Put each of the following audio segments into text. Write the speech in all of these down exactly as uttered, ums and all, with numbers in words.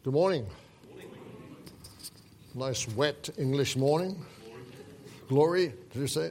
Good morning. Nice wet English morning. Glory, did you say?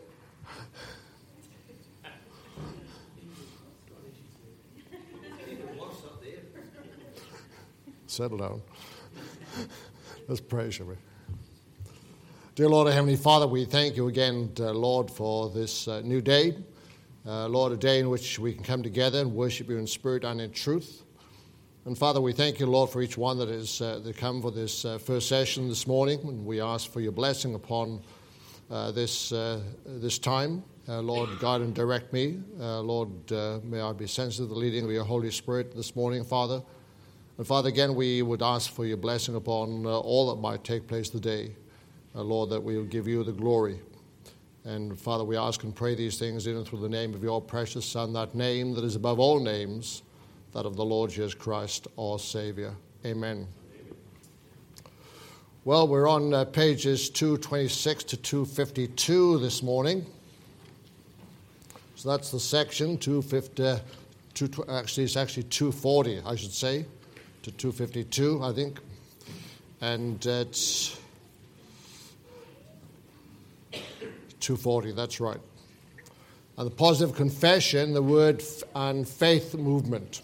Settle down. Let's pray, shall we? Dear Lord, our Heavenly Father, we thank you again, uh, Lord, for this uh, new day. Uh, Lord, a day in which we can come together and worship you in spirit and in truth. And Father, we thank you, Lord, for each one that has uh, that come for this uh, first session this morning. And we ask for your blessing upon uh, this uh, this time. Uh, Lord, guide and direct me. Uh, Lord, uh, may I be sensitive to the leading of your Holy Spirit this morning, Father. And Father, again, we would ask for your blessing upon uh, all that might take place today. Uh, Lord, that we will give you the glory. And Father, we ask and pray these things in and through the name of your precious Son, that name that is above all names, that of the Lord Jesus Christ, our Savior. Amen. Well, we're on uh, pages two twenty-six to two fifty-two this morning. So that's the section, two fifty, two, actually it's actually two forty, I should say, to two fifty-two, I think. And uh, it's two forty, that's right. And the positive confession, the word f- and faith movement.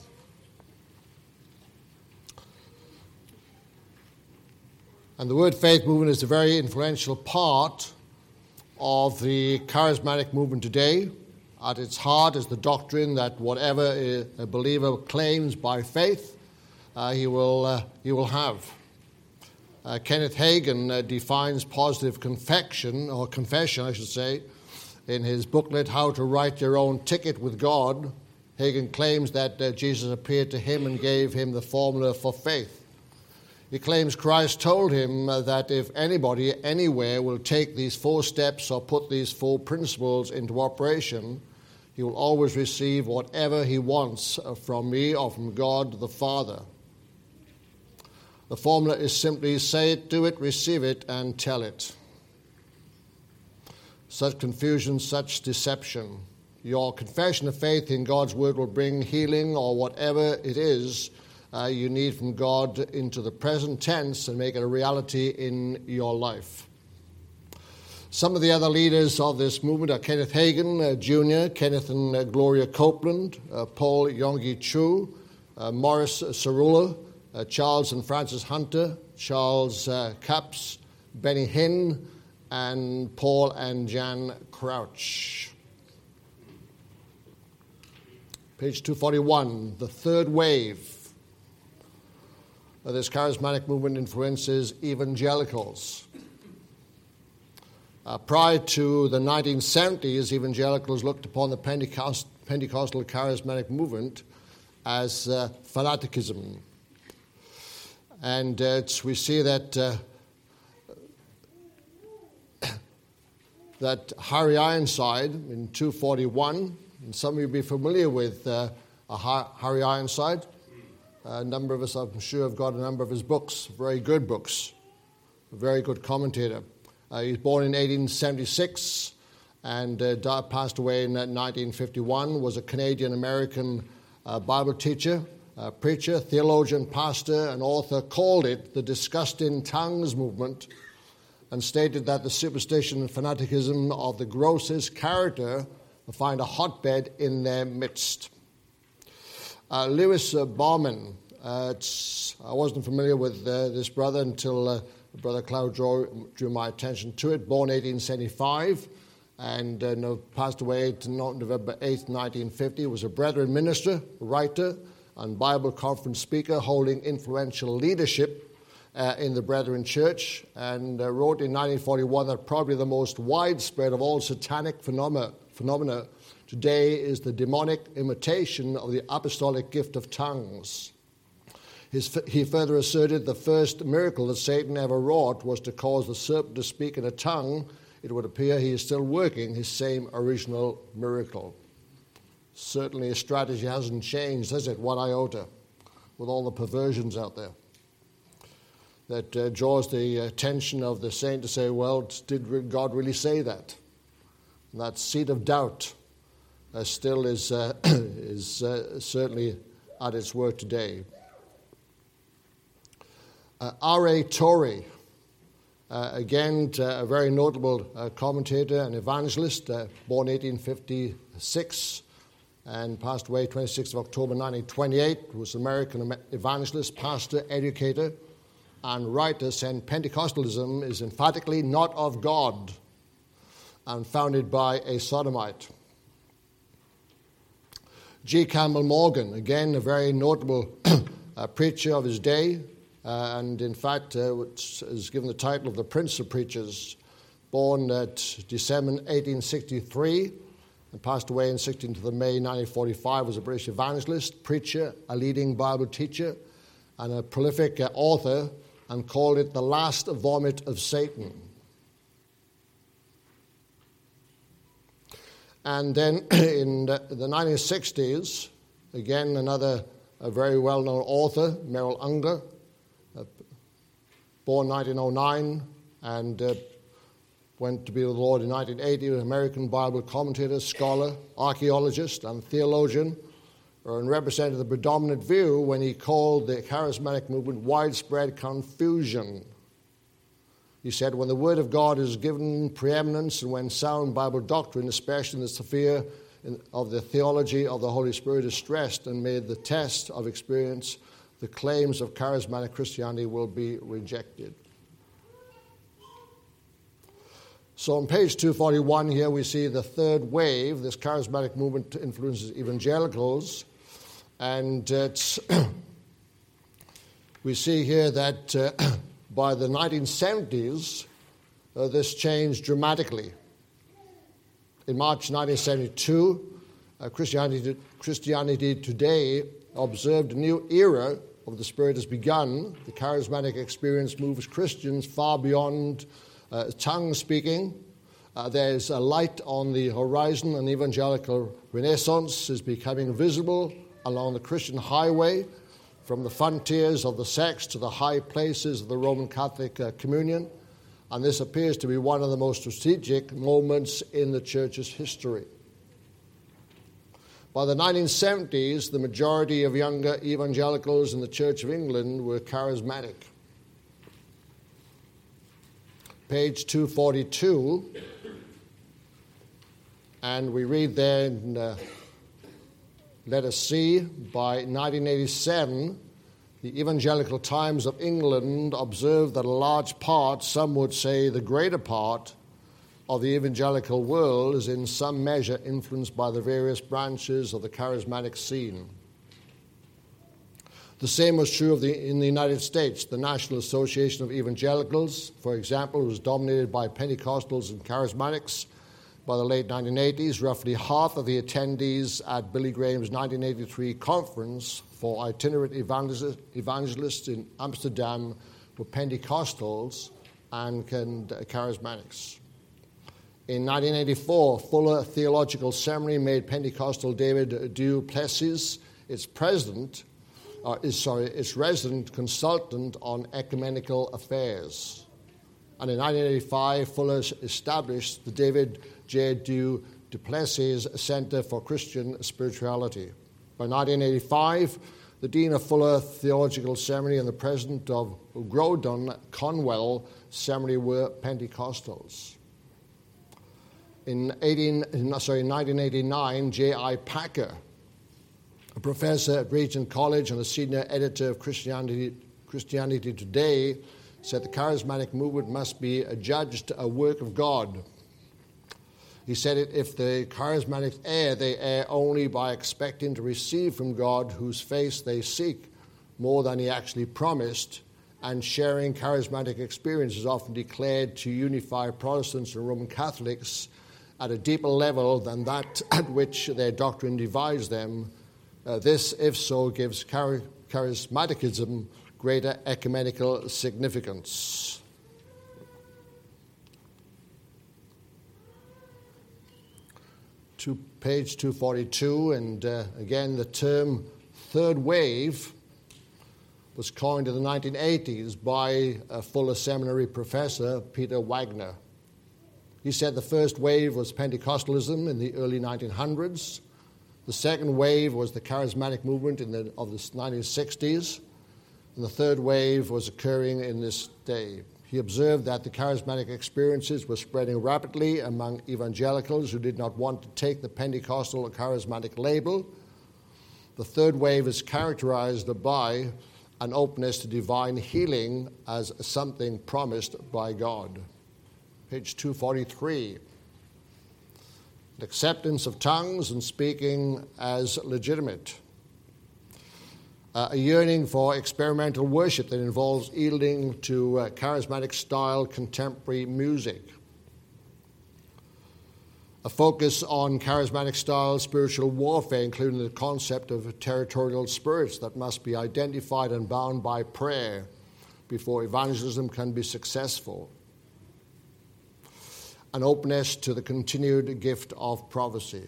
And the word faith movement is a very influential part of the charismatic movement today. At its heart is the doctrine that whatever a believer claims by faith, uh, he will uh, he will have. Uh, Kenneth Hagin uh, defines positive confession, or confession, I should say, in his booklet, How to Write Your Own Ticket with God. Hagin claims that uh, Jesus appeared to him and gave him the formula for faith. He claims Christ told him uh, that if anybody anywhere will take these four steps or put these four principles into operation, he will always receive whatever he wants from me or from God the Father. The formula is simply say it, do it, receive it, and tell it. Such confusion, such deception. Your confession of faith in God's word will bring healing or whatever it is uh, you need from God into the present tense and make it a reality in your life. Some of the other leaders of this movement are Kenneth Hagin uh, Junior, Kenneth and uh, Gloria Copeland, uh, Paul Yonggi Chu, uh, Morris Cerullo, uh, Charles and Francis Hunter, Charles uh, Capps, Benny Hinn, and Paul and Jan Crouch. Page two forty-one, the third wave. This charismatic movement influences evangelicals. Uh, prior to the nineteen seventies, evangelicals looked upon the Pentecost, Pentecostal charismatic movement as uh, fanaticism. And uh, it's, we see that uh, that Harry Ironside in two forty-one, and some of you will be familiar with uh, Harry Ironside. A number of us, I'm sure, have got a number of his books, very good books, a very good commentator. Uh, he was born in eighteen seventy-six and uh, died, passed away in uh, nineteen fifty-one, was a Canadian-American uh, Bible teacher, uh, preacher, theologian, pastor, and author, called it the disgusting tongues movement, and stated that the superstition and fanaticism of the grossest character will find a hotbed in their midst. Uh, Lewis uh, Bauman, uh, I wasn't familiar with uh, this brother until uh, Brother Cloud drew, drew my attention to it. Born eighteen seventy-five and uh, no, passed away November eighth, nineteen fifty. Was a Brethren minister, writer, and Bible conference speaker holding influential leadership uh, in the Brethren Church, and uh, wrote in nineteen forty-one that probably the most widespread of all satanic phenomena, phenomena today is the demonic imitation of the apostolic gift of tongues. His, he further asserted the first miracle that Satan ever wrought was to cause the serpent to speak in a tongue. It would appear he is still working his same original miracle. Certainly his strategy hasn't changed, has it? One iota, with all the perversions out there. That uh, draws the attention of the saint to say, well, did God really say that? And that seed of doubt Uh, still is uh, is uh, certainly at its work today. Uh, R A Torrey, uh, again, uh, a very notable uh, commentator and evangelist, uh, born eighteen fifty-six and passed away twenty-sixth of October nineteen twenty-eight, was an American evangelist, pastor, educator, and writer, said Pentecostalism is emphatically not of God and founded by a sodomite. G. Campbell Morgan, again, a very notable uh, preacher of his day, uh, and in fact uh, is given the title of the Prince of Preachers, born at December eighteen sixty-three and passed away in sixteenth of May nineteen forty-five, was a British evangelist, preacher, a leading Bible teacher, and a prolific uh, author, and called it the last vomit of Satan. And then in the nineteen sixties, again, another a very well-known author, Merrill Unger, uh, born nineteen oh nine and uh, went to be with the Lord in nineteen eighty, an American Bible commentator, scholar, archaeologist, and theologian, and represented the predominant view when he called the charismatic movement widespread confusion. He said, when the Word of God is given preeminence and when sound Bible doctrine, especially in the sphere of the theology of the Holy Spirit, is stressed and made the test of experience, the claims of charismatic Christianity will be rejected. So on page two forty-one here we see the third wave. This charismatic movement influences evangelicals, and it's we see here that uh, by the nineteen seventies, uh, this changed dramatically. In March nineteen seventy-two, uh, Christianity, Christianity Today observed a new era of the Spirit has begun. The charismatic experience moves Christians far beyond uh, tongue speaking. Uh, there's a light on the horizon, and evangelical renaissance is becoming visible along the Christian highway, from the frontiers of the sects to the high places of the Roman Catholic uh, communion, and this appears to be one of the most strategic moments in the Church's history. By the nineteen seventies, the majority of younger evangelicals in the Church of England were charismatic. Page two forty-two, and we read there in uh, Let us see, by nineteen eighty-seven, the Evangelical Times of England observed that a large part, some would say the greater part, of the evangelical world is in some measure influenced by the various branches of the charismatic scene. The same was true of the, in the United States. The National Association of Evangelicals, for example, was dominated by Pentecostals and charismatics. By the late nineteen eighties, roughly half of the attendees at Billy Graham's nineteen eighty-three conference for itinerant evangelists in Amsterdam were Pentecostals and charismatics. In nineteen eighty-four, Fuller Theological Seminary made Pentecostal David du Plessis its president, uh, is, sorry, its resident consultant on ecumenical affairs. And in nineteen eighty-five, Fuller established the David J. du Plessis Center for Christian Spirituality. By nineteen eighty-five, the Dean of Fuller Theological Seminary and the President of Grodon Conwell Seminary were Pentecostals. In, eighteen, sorry, nineteen eighty-nine, J I Packer, a professor at Regent College and a senior editor of Christianity, Christianity Today, said the charismatic movement must be adjudged a work of God. He said it, if the charismatics err, they err only by expecting to receive from God, whose face they seek, more than he actually promised, and sharing charismatic experience is often declared to unify Protestants and Roman Catholics at a deeper level than that at which their doctrine divides them. Uh, this, if so, gives char- charismaticism greater ecumenical significance. To page two forty-two, and uh, again the term third wave was coined in the nineteen eighties by a Fuller Seminary professor, Peter Wagner. He said the first wave was Pentecostalism in the early nineteen hundreds. The second wave was the charismatic movement in the, of the nineteen sixties. and the third wave was occurring in this day. He observed that the charismatic experiences were spreading rapidly among evangelicals who did not want to take the Pentecostal or charismatic label. The third wave is characterized by an openness to divine healing as something promised by God. Page two forty-three. An acceptance of tongues and speaking as legitimate. Uh, a yearning for experimental worship that involves yielding to uh, charismatic-style contemporary music. A focus on charismatic-style spiritual warfare, including the concept of territorial spirits that must be identified and bound by prayer before evangelism can be successful. An openness to the continued gift of prophecy.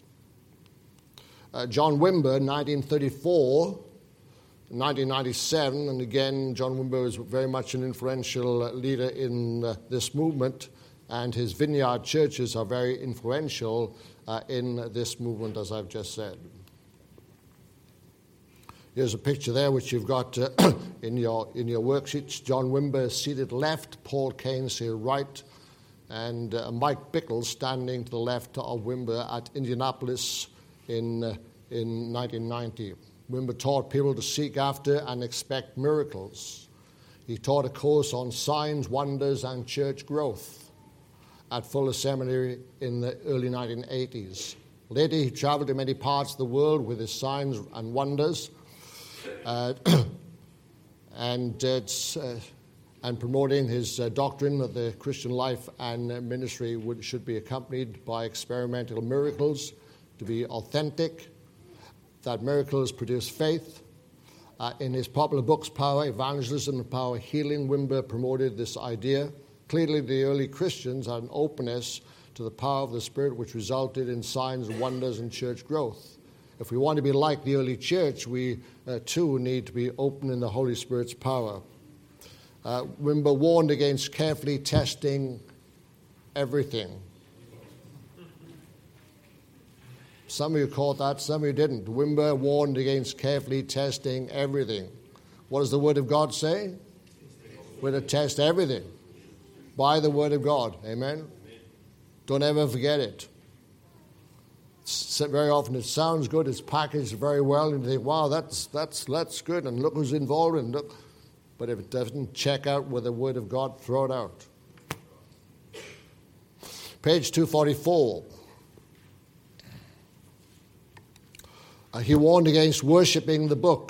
Uh, John Wimber, nineteen thirty-four, nineteen ninety-seven, and again, John Wimber was very much an influential leader in uh, this movement, and his vineyard churches are very influential uh, in this movement, as I've just said. Here's a picture there which you've got uh, in your in your worksheets. John Wimber seated left, Paul Keynes here right, and uh, Mike Bickle standing to the left of Wimber at Indianapolis in uh, in nineteen ninety. Wimber taught people to seek after and expect miracles. He taught a course on signs, wonders, and church growth at Fuller Seminary in the early nineteen eighties. Later, he traveled to many parts of the world with his signs and wonders, uh, and it's, uh, and promoting his uh, doctrine that the Christian life and uh, ministry would, should be accompanied by experimental miracles to be authentic, that miracles produce faith. Uh, in his popular books, Power, Evangelism, and Power Healing, Wimber promoted this idea. Clearly, the early Christians had an openness to the power of the Spirit, which resulted in signs, wonders, and church growth. If we want to be like the early church, we uh, too need to be open in the Holy Spirit's power. Uh, Wimber warned against carefully testing everything. Some of you caught that, some of you didn't. Wimber warned against carefully testing everything. What does the Word of God say? We're to test everything by the Word of God. Amen? Amen. Don't ever forget it. It's, very often it sounds good, it's packaged very well, and you think, wow, that's that's that's good, and look who's involved, and look. But if it doesn't check out with the Word of God, throw it out. Page two forty-four. Uh, he warned against worshipping the book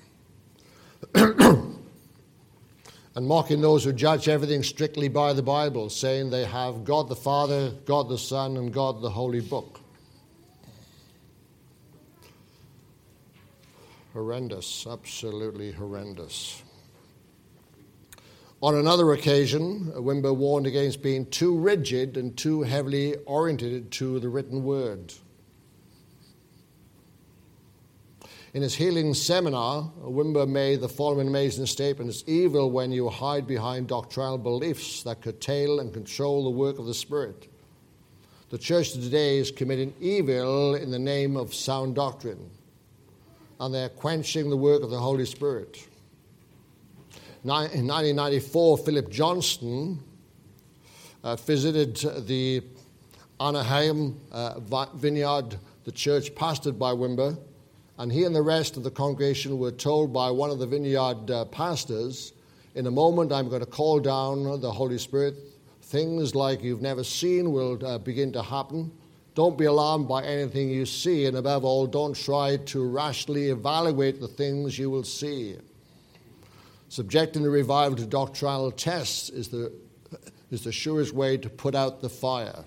and mocking those who judge everything strictly by the Bible, saying they have God the Father, God the Son, and God the Holy Book. Horrendous, absolutely horrendous. On another occasion, Wimber warned against being too rigid and too heavily oriented to the written word. In his healing seminar, Wimber made the following amazing statement: "It's evil when you hide behind doctrinal beliefs that curtail and control the work of the Spirit. The church today is committing evil in the name of sound doctrine, and they're quenching the work of the Holy Spirit." In nineteen ninety-four, Philip Johnston uh, visited the Anaheim uh, vineyard, the church pastored by Wimber, and he and the rest of the congregation were told by one of the vineyard uh, pastors, "In a moment I'm going to call down the Holy Spirit. Things like you've never seen will uh, begin to happen. Don't be alarmed by anything you see, and above all, don't try to rationally evaluate the things you will see. Subjecting the revival to doctrinal tests is the, is the surest way to put out the fire."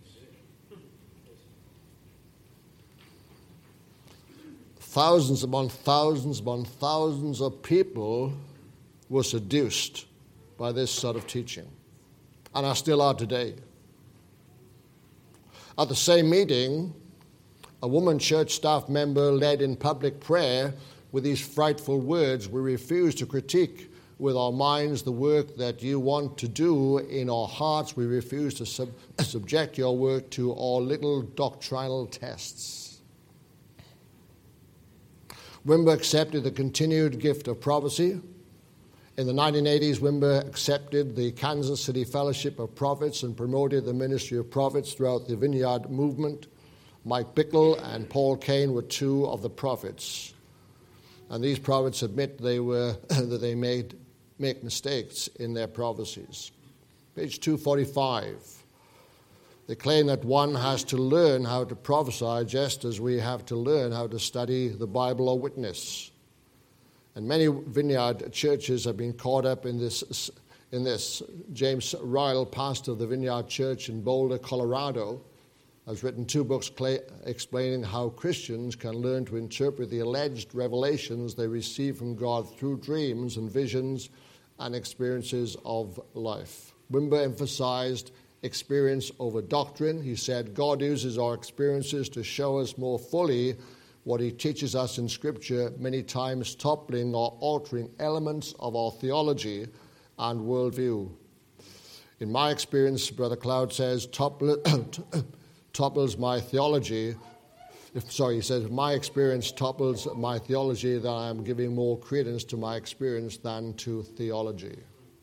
Thousands upon thousands upon thousands of people were seduced by this sort of teaching, and are still are today. At the same meeting, a woman church staff member led in public prayer with these frightful words: "We refuse to critique with our minds the work that you want to do in our hearts. We refuse to sub- subject your work to our little doctrinal tests." Wimber accepted the continued gift of prophecy. In the nineteen eighties, Wimber accepted the Kansas City Fellowship of Prophets and promoted the ministry of prophets throughout the Vineyard movement. Mike Bickle and Paul Cain were two of the prophets. And these prophets admit they were that they made make mistakes in their prophecies. Page two forty-five. They claim that one has to learn how to prophesy just as we have to learn how to study the Bible or witness. And many Vineyard churches have been caught up in this. In this. James Ryle, pastor of the Vineyard Church in Boulder, Colorado, has written two books cl- explaining how Christians can learn to interpret the alleged revelations they receive from God through dreams and visions and experiences of life. Wimber emphasized experience over doctrine. He said, God uses our experiences to show us more fully what he teaches us in Scripture, many times toppling or altering elements of our theology and worldview. In my experience, Brother Cloud says, topple, topples my theology. If, sorry, he says, my experience topples my theology, that I am giving more credence to my experience than to theology.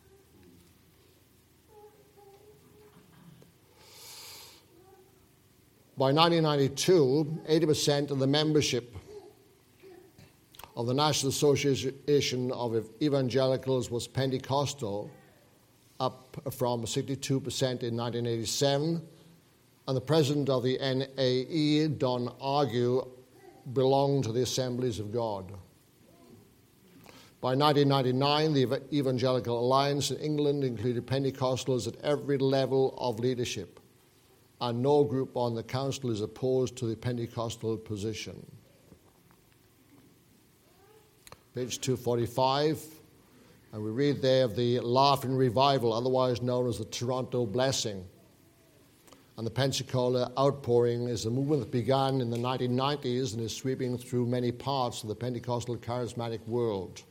By nineteen ninety-two, eighty percent of the membership of the National Association of Evangelicals was Pentecostal, up from sixty-two percent in nineteen eighty-seven, and the president of the N A E, Don Argue, belonged to the Assemblies of God. By nineteen ninety-nine, the Evangelical Alliance in England included Pentecostals at every level of leadership, and no group on the council is opposed to the Pentecostal position. Page two forty-five, and we read there of the Laughing Revival, otherwise known as the Toronto Blessing. And the Pensacola Outpouring is a movement that began in the nineteen nineties and is sweeping through many parts of the Pentecostal charismatic world.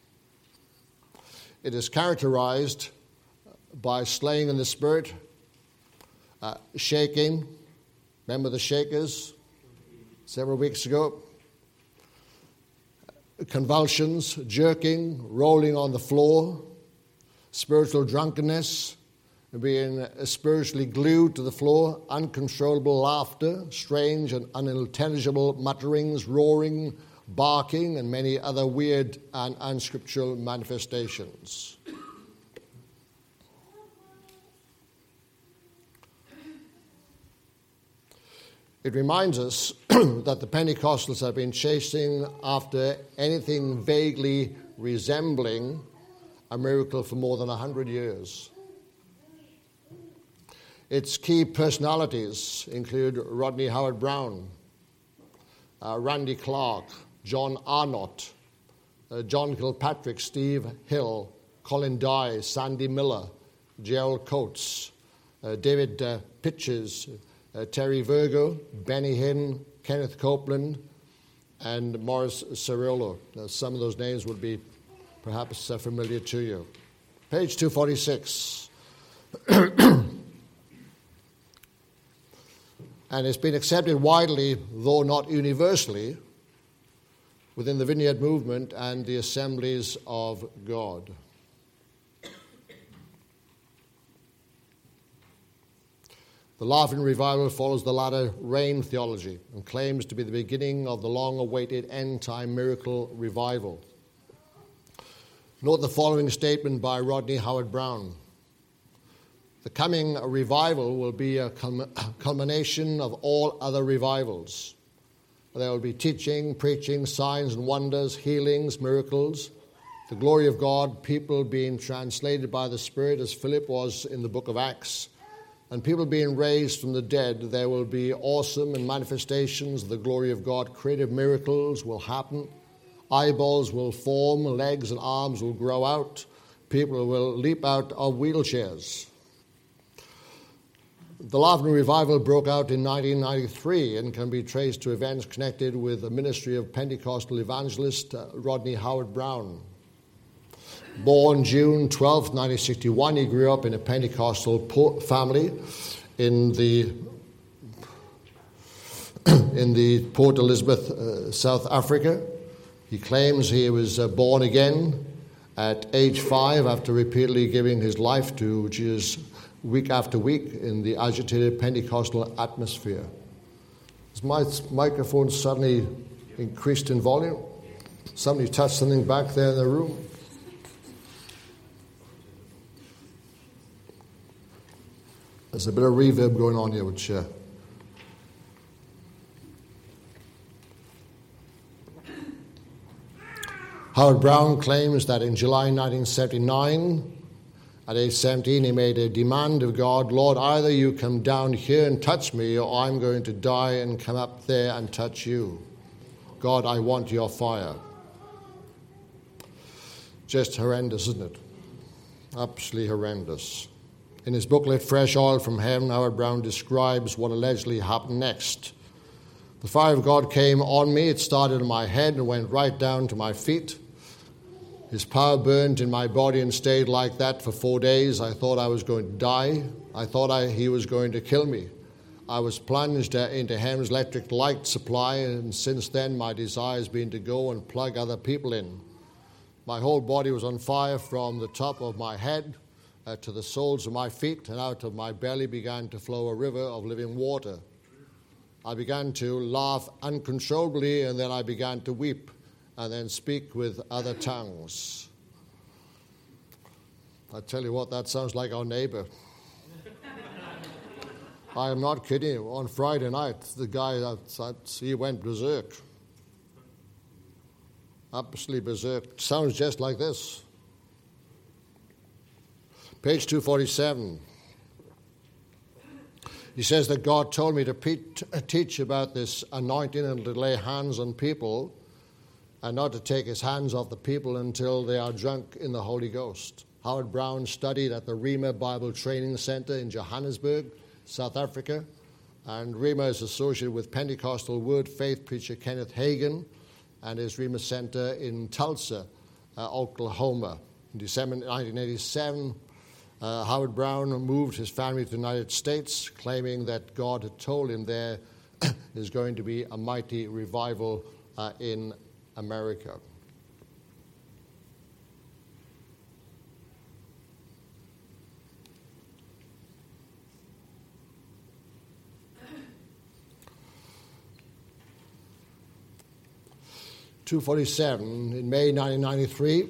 It is characterized by slaying in the Spirit, Uh, shaking, remember the Shakers several weeks ago? Convulsions, jerking, rolling on the floor, spiritual drunkenness, being spiritually glued to the floor, uncontrollable laughter, strange and unintelligible mutterings, roaring, barking, and many other weird and unscriptural manifestations. It reminds us that the Pentecostals have been chasing after anything vaguely resembling a miracle for more than one hundred years. Its key personalities include Rodney Howard-Browne, uh, Randy Clark, John Arnott, uh, John Kilpatrick, Steve Hill, Colin Dye, Sandy Miller, Gerald Coates, uh, David uh, Pitches, Uh, Terry Virgo, Benny Hinn, Kenneth Copeland, and Morris Cirillo. Now, some of those names would be perhaps uh, familiar to you. Page two forty-six. And it's been accepted widely, though not universally, within the Vineyard movement and the Assemblies of God. The Laughing Revival follows the latter rain theology and claims to be the beginning of the long-awaited end-time miracle revival. Note the following statement by Rodney Howard-Browne. The coming revival will be a culmination of all other revivals. There will be teaching, preaching, signs and wonders, healings, miracles, the glory of God, people being translated by the Spirit as Philip was in the book of Acts, and people being raised from the dead. There will be awesome and manifestations of the glory of God. Creative miracles will happen. Eyeballs will form. Legs and arms will grow out. People will leap out of wheelchairs. The Laughing Revival broke out in nineteen ninety-three and can be traced to events connected with the ministry of Pentecostal evangelist uh, Rodney Howard-Browne. Born June twelfth, nineteen sixty-one, he grew up in a Pentecostal family in the in the Port Elizabeth, uh, South Africa. He claims he was uh, born again at age five after repeatedly giving his life to Jesus week after week in the agitated Pentecostal atmosphere. Has my microphone suddenly increased in volume? Somebody touched something back there in the room. There's a bit of reverb going on here, which... Uh, Howard Brown claims that in July nineteen seventy-nine, at age seventeen, he made a demand of God, Lord, either you come down here and touch me, or I'm going to die and come up there and touch you. God, I want your fire. Just horrendous, isn't it? Absolutely horrendous. In his booklet, Fresh Oil from Heaven, Howard Brown describes what allegedly happened next. The fire of God came on me. It started in my head and went right down to my feet. His power burned in my body and stayed like that for four days. I thought I was going to die. I thought I, he was going to kill me. I was plunged uh, into heaven's electric light supply, and since then my desire has been to go and plug other people in. My whole body was on fire from the top of my head uh, to the soles of my feet, and out of my belly began to flow a river of living water. I began to laugh uncontrollably, and then I began to weep, and then speak with other tongues. I tell you what, that sounds like our neighbor. I am not kidding you. On Friday night, the guy, that, he went berserk. Absolutely berserk. Sounds just like this. Page two forty-seven. He says that God told me to pe- teach about this anointing and to lay hands on people and not to take his hands off the people until they are drunk in the Holy Ghost. Howard Brown studied at the Rhema Bible Training Center in Johannesburg, South Africa, and Rhema is associated with Pentecostal Word Faith preacher Kenneth Hagin and his Rhema Center in Tulsa, uh, Oklahoma. In December nineteen eighty-seven, Uh, Howard Brown moved his family to the United States, claiming that God had told him there is going to be a mighty revival uh, in America. two forty-seven, in May nineteen ninety-three,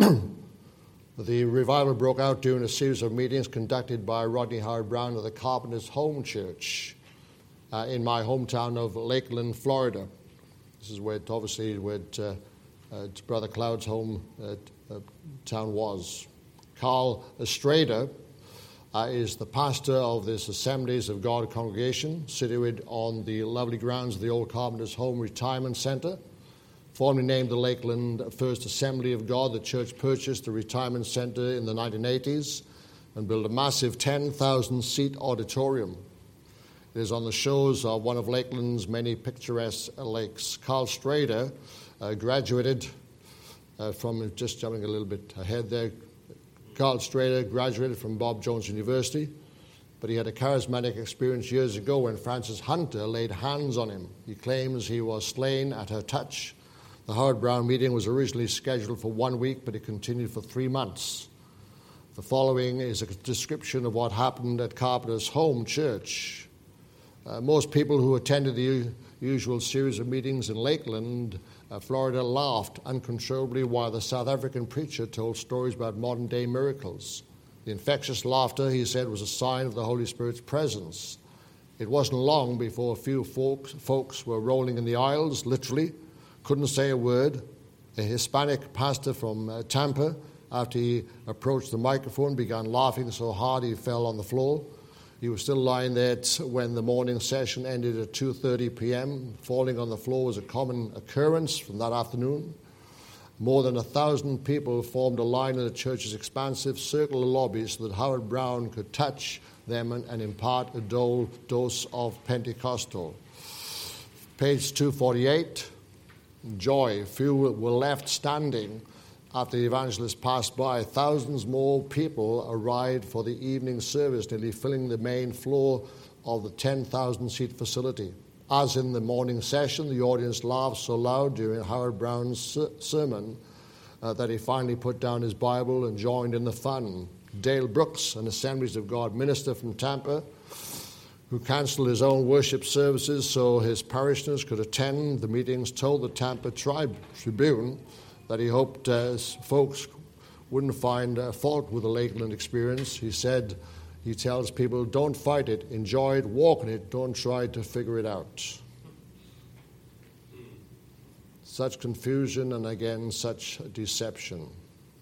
the revival broke out during a series of meetings conducted by Rodney Howard Brown of the Carpenters Home Church uh, in my hometown of Lakeland, Florida. This is where it, obviously where it, uh, uh, Brother Cloud's home uh, uh, town was. Carl Estrada uh, is the pastor of this Assemblies of God congregation situated on the lovely grounds of the old Carpenters Home Retirement Center. Formerly named the Lakeland First Assembly of God, the church purchased the retirement center in the nineteen eighties and built a massive ten thousand seat auditorium. It is on the shores of one of Lakeland's many picturesque lakes. Carl Strader uh, graduated uh, from, just jumping a little bit ahead there, Carl Strader graduated from Bob Jones University, but he had a charismatic experience years ago when Frances Hunter laid hands on him. He claims he was slain at her touch. The Howard Brown meeting was originally scheduled for one week, but it continued for three months. The following is a description of what happened at Carpenter's home church. Uh, most people who attended the u- usual series of meetings in Lakeland, uh, Florida, laughed uncontrollably while the South African preacher told stories about modern-day miracles. The infectious laughter, he said, was a sign of the Holy Spirit's presence. It wasn't long before a few folks, folks were rolling in the aisles, literally, couldn't say a word. A Hispanic pastor from uh, Tampa, after he approached the microphone, began laughing so hard he fell on the floor. He was still lying there t- when the morning session ended at two thirty p.m. Falling on the floor was a common occurrence from that afternoon. More than a thousand people formed a line in the church's expansive circular lobby so that Howard Brown could touch them and, and impart a dole, dose of Pentecostal. Page two forty-eight. Joy. Few were left standing after the evangelist passed by. Thousands more people arrived for the evening service, nearly filling the main floor of the ten thousand seat facility. As in the morning session, the audience laughed so loud during Howard Brown's sermon uh, that he finally put down his Bible and joined in the fun. Dale Brooks, an Assemblies of God minister from Tampa, who cancelled his own worship services so his parishioners could attend the meetings, told the Tampa Tribe Tribune that he hoped uh, folks wouldn't find uh, fault with the Lakeland experience. He said, he tells people, don't fight it, enjoy it, walk in it, don't try to figure it out. Such confusion and again such deception.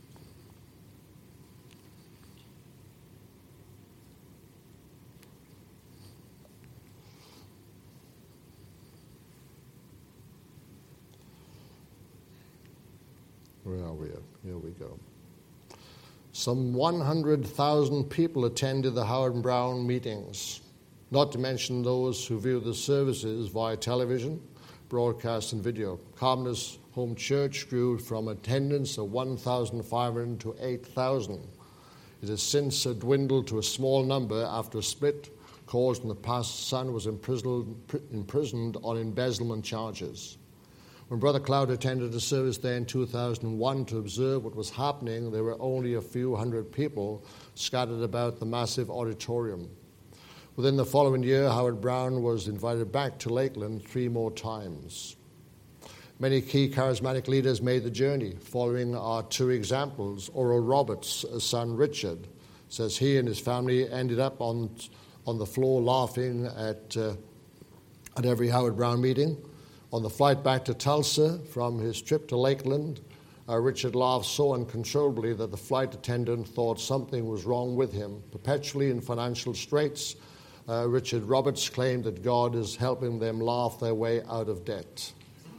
Where are we? Here we go. Some one hundred thousand people attended the Howard Brown meetings, not to mention those who viewed the services via television, broadcast, and video. Carpenter's home church grew from attendance of one thousand five hundred to eight thousand. It has since dwindled to a small number after a split caused when the pastor's son was imprisoned, imprisoned on embezzlement charges. When Brother Cloud attended a service there in two thousand one to observe what was happening, there were only a few hundred people scattered about the massive auditorium. Within the following year, Howard Brown was invited back to Lakeland three more times. Many key charismatic leaders made the journey. Following are two examples. Oral Roberts' son Richard says he and his family ended up on, on the floor laughing at, uh, at every Howard Brown meeting. On the flight back to Tulsa from his trip to Lakeland, uh, Richard laughed so uncontrollably that the flight attendant thought something was wrong with him. Perpetually in financial straits, uh, Richard Roberts claimed that God is helping them laugh their way out of debt.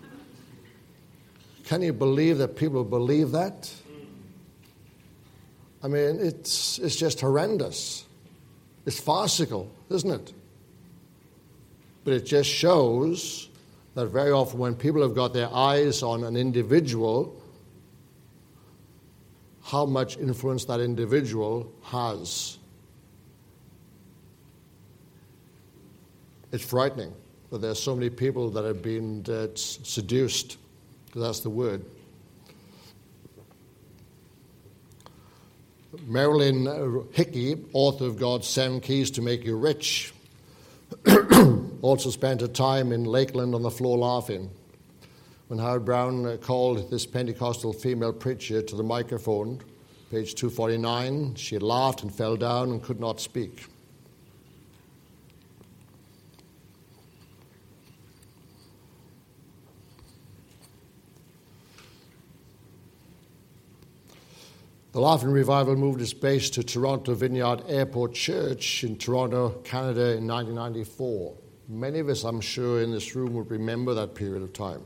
Can you believe that people believe that? I mean, it's it's just horrendous. It's farcical, isn't it? But it just shows that very often when people have got their eyes on an individual, how much influence that individual has. It's frightening that there are so many people that have been uh, seduced, because that's the word. Marilyn Hickey, author of God's Seven Keys to Make You Rich, also spent her time in Lakeland on the floor laughing. When Howard Brown called this Pentecostal female preacher to the microphone, page two forty-nine, she had laughed and fell down and could not speak. The Laughing Revival moved its base to Toronto Vineyard Airport Church in Toronto, Canada in nineteen ninety-four. Many of us, I'm sure, in this room would remember that period of time.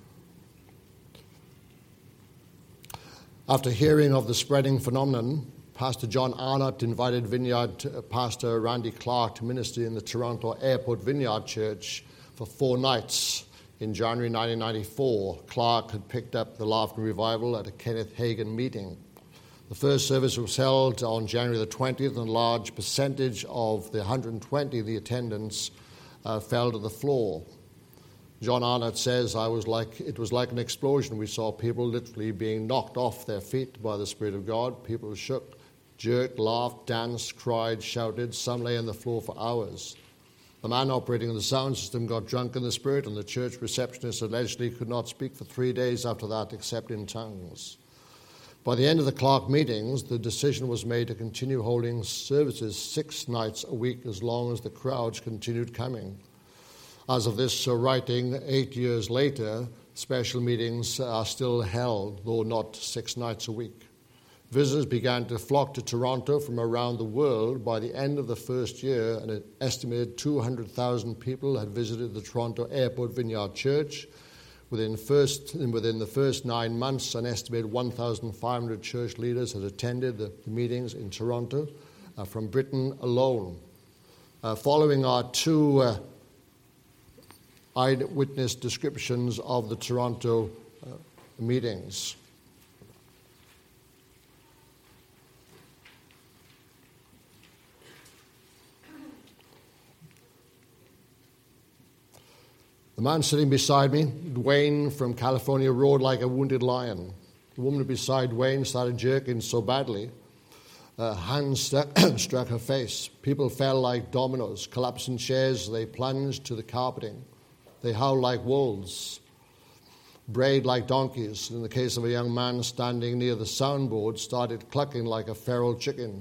After hearing of the spreading phenomenon, Pastor John Arnott invited Vineyard Pastor Randy Clark to minister in the Toronto Airport Vineyard Church for four nights. In January nineteen ninety-four, Clark had picked up the Laughing Revival at a Kenneth Hagin meeting. The first service was held on January the twentieth, and a large percentage of the one hundred twenty, the attendants, uh, fell to the floor. John Arnott says, I was like, it was like an explosion. We saw people literally being knocked off their feet by the Spirit of God. People shook, jerked, laughed, danced, cried, shouted. Some lay on the floor for hours. The man operating the sound system got drunk in the Spirit, and the church receptionist allegedly could not speak for three days after that except in tongues. By the end of the Clark meetings, the decision was made to continue holding services six nights a week as long as the crowds continued coming. As of this writing, eight years later, special meetings are still held, though not six nights a week. Visitors began to flock to Toronto from around the world. By the end of the first year, an estimated two hundred thousand people had visited the Toronto Airport Vineyard Church. Within, first, within the first nine months, an estimated one thousand five hundred church leaders had attended the, the meetings in Toronto uh, from Britain alone. Uh, following are two uh, eyewitness descriptions of the Toronto uh, meetings. The man sitting beside me, Dwayne from California, roared like a wounded lion. The woman beside Dwayne started jerking so badly, a hand struck, struck her face. People fell like dominoes, collapsing chairs. They plunged to the carpeting. They howled like wolves, brayed like donkeys. In the case of a young man standing near the soundboard, started clucking like a feral chicken.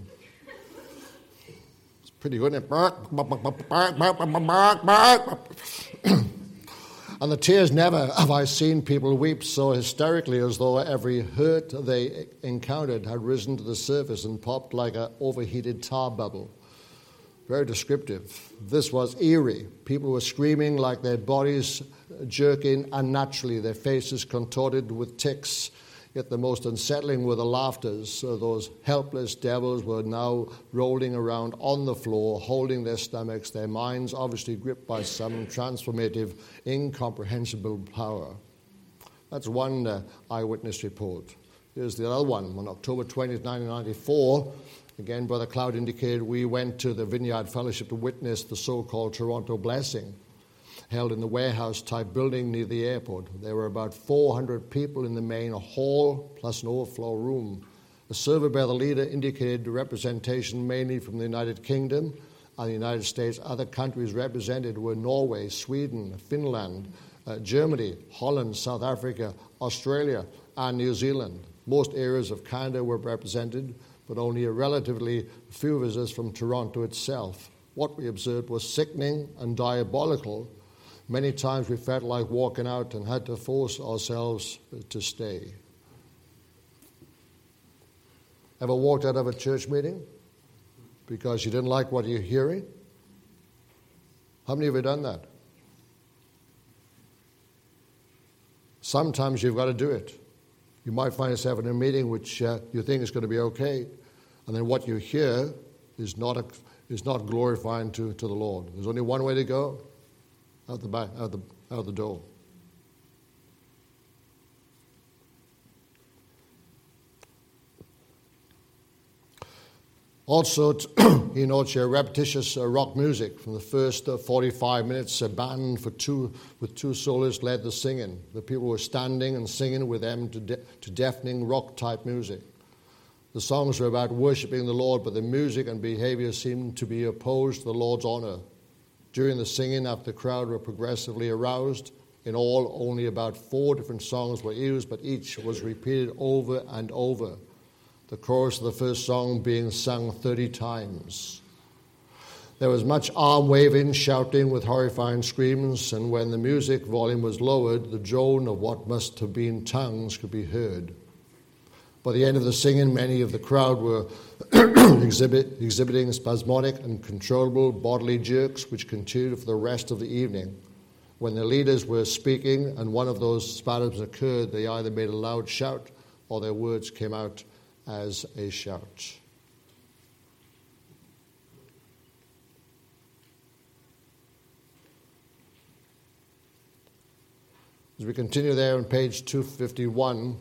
It's pretty good, isn't it? Bark, bark, bark, bark, bark, bark, bark. And the tears, never have I seen people weep so hysterically as though every hurt they encountered had risen to the surface and popped like an overheated tar bubble. Very descriptive. This was eerie. People were screaming like their bodies jerking unnaturally, their faces contorted with tics. Yet the most unsettling were the laughters. So those helpless devils were now rolling around on the floor, holding their stomachs, their minds obviously gripped by some transformative, incomprehensible power. That's one uh, eyewitness report. Here's the other one. On October twentieth, nineteen ninety-four, again, Brother Cloud indicated we went to the Vineyard Fellowship to witness the so-called Toronto Blessing, held in the warehouse-type building near the airport. There were about four hundred people in the main hall, plus an overflow room. The survey by the leader indicated representation mainly from the United Kingdom and the United States. Other countries represented were Norway, Sweden, Finland, uh, Germany, Holland, South Africa, Australia, and New Zealand. Most areas of Canada were represented, but only a relatively few visitors from Toronto itself. What we observed was sickening and diabolical. Many times we felt like walking out and had to force ourselves to stay. Ever walked out of a church meeting because you didn't like what you're hearing? How many of you have done that? Sometimes you've got to do it. You might find yourself in a meeting which uh, you think is going to be okay, and then what you hear is not a, is not glorifying to, to the Lord. There's only one way to go. Out the back, out the out the door. Also, t- he notes here repetitious uh, rock music from the first uh, forty-five minutes. A band for two with two soloists led the singing. The people were standing and singing with them to, de- to deafening rock-type music. The songs were about worshiping the Lord, but the music and behavior seemed to be opposed to the Lord's honor. During the singing, after the crowd were progressively aroused, in all only about four different songs were used, but each was repeated over and over, the chorus of the first song being sung thirty times. There was much arm-waving, shouting with horrifying screams, and when the music volume was lowered, the drone of what must have been tongues could be heard. By the end of the singing, many of the crowd were exhibit, exhibiting spasmodic and controllable bodily jerks, which continued for the rest of the evening. When the leaders were speaking and one of those spasms occurred, they either made a loud shout or their words came out as a shout. As we continue there on page two fifty-one,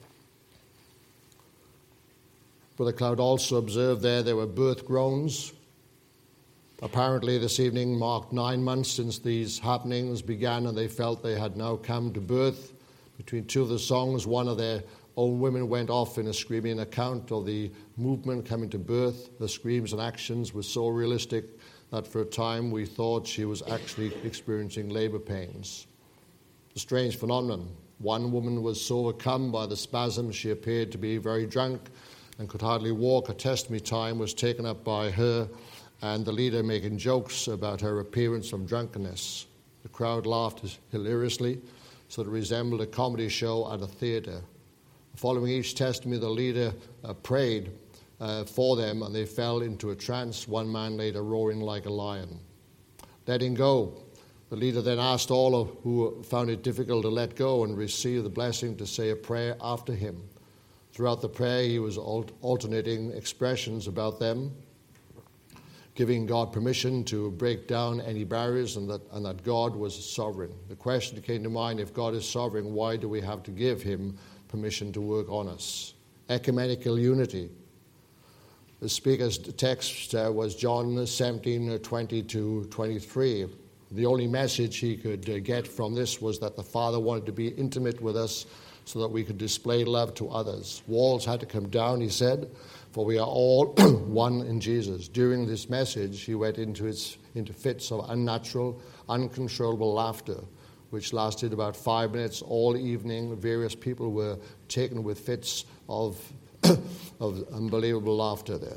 Brother Cloud also observed there there were birth groans. Apparently this evening marked nine months since these happenings began, and they felt they had now come to birth. Between two of the songs, one of their own women went off in a screaming account of the movement coming to birth. The screams and actions were so realistic that for a time we thought she was actually experiencing labor pains. A strange phenomenon. One woman was so overcome by the spasms she appeared to be very drunk and could hardly walk. Her testimony time was taken up by her and the leader making jokes about her appearance of drunkenness. The crowd laughed hilariously, so that it resembled a comedy show at a theater. Following each testimony, the leader uh, prayed uh, for them, and they fell into a trance, one man later roaring like a lion. Letting go. The leader then asked all of who found it difficult to let go and receive the blessing to say a prayer after him. Throughout the prayer, he was alternating expressions about them, giving God permission to break down any barriers and that, and that God was sovereign. The question came to mind, if God is sovereign, why do we have to give him permission to work on us? Ecumenical unity. The speaker's text uh, was John seventeen, twenty to twenty-three. The only message he could uh, get from this was that the Father wanted to be intimate with us so that we could display love to others. Walls had to come down, he said, for we are all one in Jesus. During this message, he went into, his, into fits of unnatural, uncontrollable laughter, which lasted about five minutes all evening. Various people were taken with fits of, of unbelievable laughter there.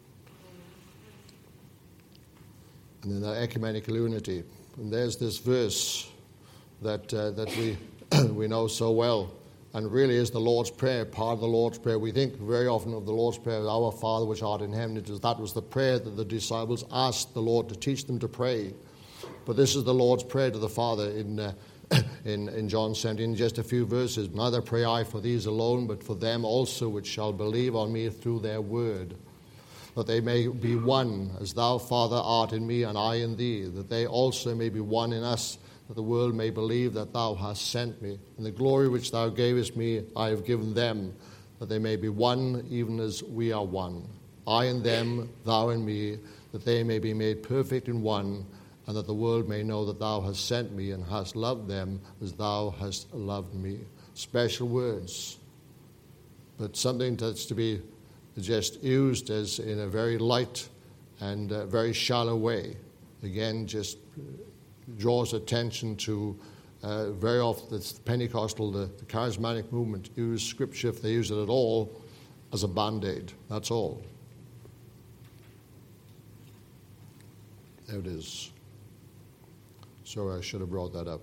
And then the ecumenical unity. And there's this verse that uh, that we we know so well, and really is the Lord's Prayer, part of the Lord's Prayer. We think very often of the Lord's Prayer, our Father which art in heaven. It is, that was the prayer that the disciples asked the Lord to teach them to pray. But this is the Lord's Prayer to the Father in uh, in, in John seventeen, just a few verses. Neither pray I for these alone, but for them also which shall believe on me through their word, that they may be one, as thou, Father, art in me, and I in thee, that they also may be one in us, that the world may believe that thou hast sent me. And the glory which thou gavest me I have given them, that they may be one, even as we are one. I in them, thou in me, that they may be made perfect in one, and that the world may know that thou hast sent me and hast loved them as thou hast loved me. Special words, but something that's to be just used as in a very light and uh, very shallow way. Again, just draws attention to uh, very often the Pentecostal, the, the charismatic movement use Scripture, if they use it at all, as a band-aid. That's all. There it is. Sorry, I should have brought that up.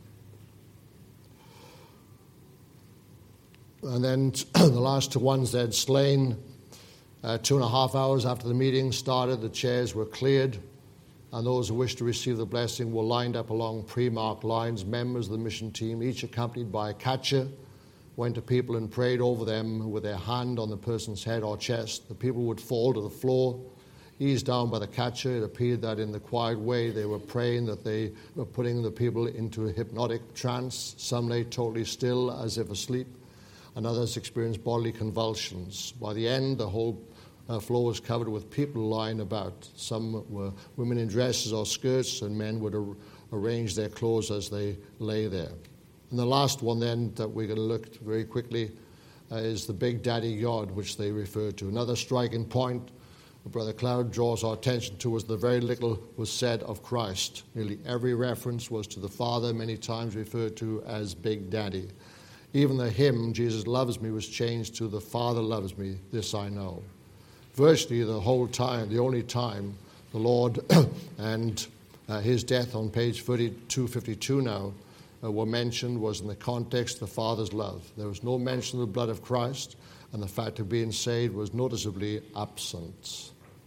And then the last two ones, they had slain. Uh, two and a half hours after the meeting started, the chairs were cleared, and those who wished to receive the blessing were lined up along pre-marked lines. Members of the mission team, each accompanied by a catcher, went to people and prayed over them with their hand on the person's head or chest. The people would fall to the floor, eased down by the catcher. It appeared that in the quiet way they were praying, that they were putting the people into a hypnotic trance. Some lay totally still as if asleep, and others experienced bodily convulsions. By the end, the whole uh, floor was covered with people lying about. Some were women in dresses or skirts, and men would ar- arrange their clothes as they lay there. And the last one then that we're going to look at very quickly uh, is the Big Daddy God, which they refer to. Another striking point Brother Cloud draws our attention to was the very little was said of Christ. Nearly every reference was to the Father, many times referred to as Big Daddy. Even the hymn, Jesus Loves Me, was changed to The Father Loves Me, This I Know. Virtually the whole time, the only time, the Lord and uh, his death on page thirty-two fifty-two now uh, were mentioned was in the context of the Father's love. There was no mention of the blood of Christ, and the fact of being saved was noticeably absent.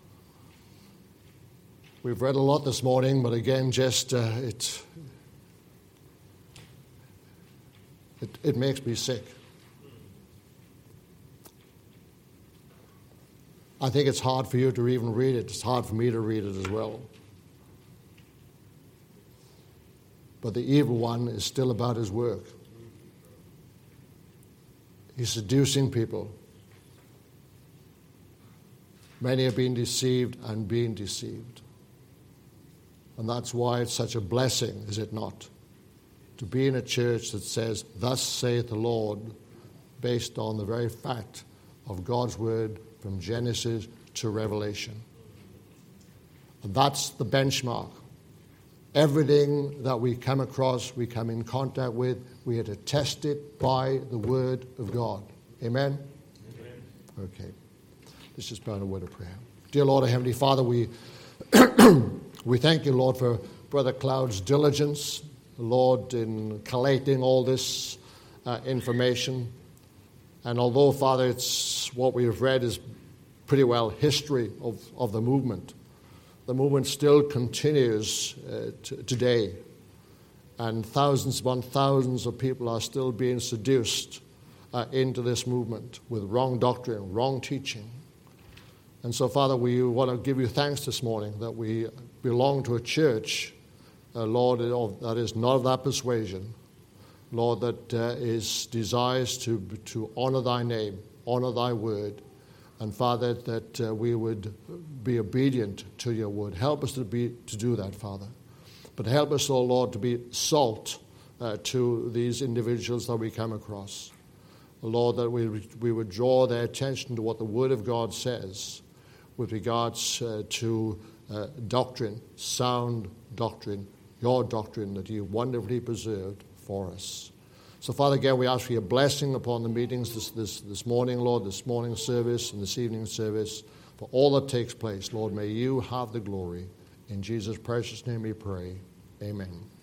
We've read a lot this morning, but again, just uh, it, it it makes me sick. I think it's hard for you to even read it. It's hard for me to read it as well. But the evil one is still about his work. He's seducing people. Many are being deceived and being deceived. And that's why it's such a blessing, is it not, to be in a church that says, "Thus saith the Lord," based on the very fact of God's word from Genesis to Revelation. And that's the benchmark. Everything that we come across, we come in contact with, we are to test it by the word of God. Amen? Amen. Okay. Let's just bow in a word of prayer. Dear Lord, our Heavenly Father, we we thank you, Lord, for Brother Cloud's diligence, Lord, in collating all this uh, information. And although, Father, it's what we have read is pretty well history of, of the movement, the movement still continues uh, t- today. And thousands upon thousands of people are still being seduced uh, into this movement with wrong doctrine, wrong teaching. And so, Father, we want to give you thanks this morning that we belong to a church, uh, Lord, that is not of that persuasion, Lord, that uh, is desires to to honor thy name, honor thy word, and Father, that uh, we would be obedient to your word. Help us to be to do that, Father. But help us, O Lord, to be salt uh, to these individuals that we come across. Lord, that we, we would draw their attention to what the Word of God says with regards uh, to uh, doctrine, sound doctrine, your doctrine that you wonderfully preserved for us. So, Father, again, we ask for your blessing upon the meetings this, this, this morning, Lord, this morning service and this evening service, for all that takes place. Lord, may you have the glory. In Jesus' precious name we pray. Amen.